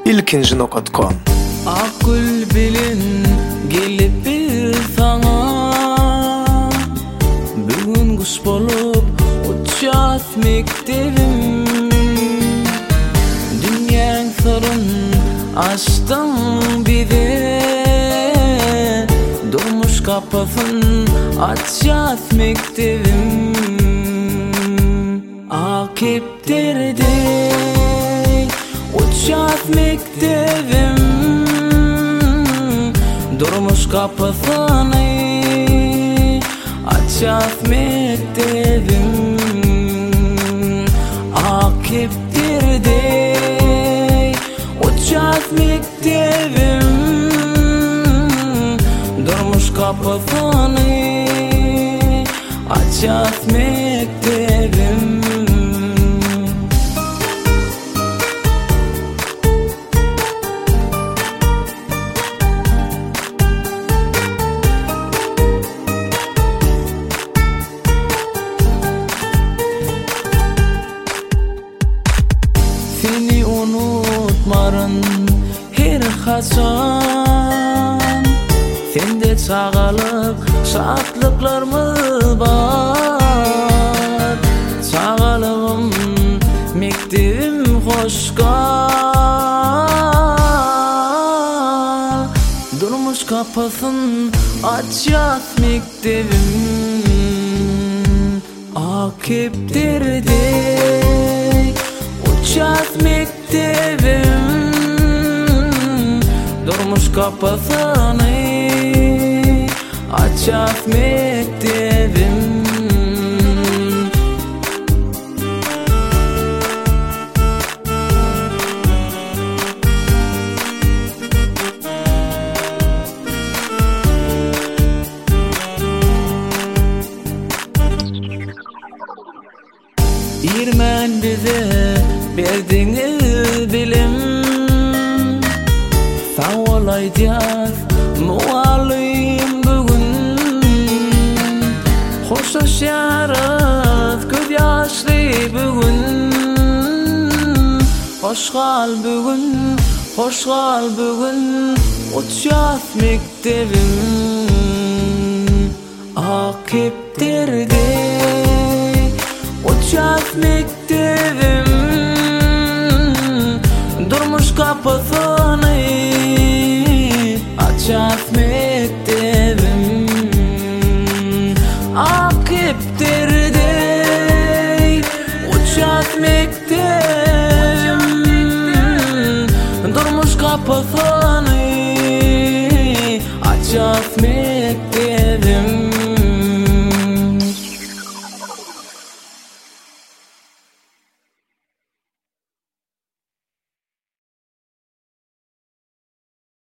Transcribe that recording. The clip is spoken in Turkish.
ilkinji.com. Akgül bilin gelip bir sana, bugün kuş bolup uçat mektebim. Dünyanın sorun açtım bize, durmuş kapısın açat mektebim. Akiptirdi uçat mektebim, durmuş kapısını açat mektebim. Akiptirdi uçat mektebim, durmuş kapısını açat mektebim. Seni unutmarın her kaçan, sende çağalık şatlıklarımız var. Çağalığım mektebim hoş kal, durmuş kapısın açat mektebim. Akiptirdi uçat mektebim, durmuş kapısını açat mektebim. İrmen bize berdiniz bilim, sağ olaydık muallim bugün. Hoş yaşarız göz yaşlı bugün, hoş kal bugün, hoş kal bugün uçat mektebim. Akiptirdi uçat mektebim, durmuş kapısını açat mektebim. Akiptirdi uçat mektebim, durmuş kapısını açat mektebim.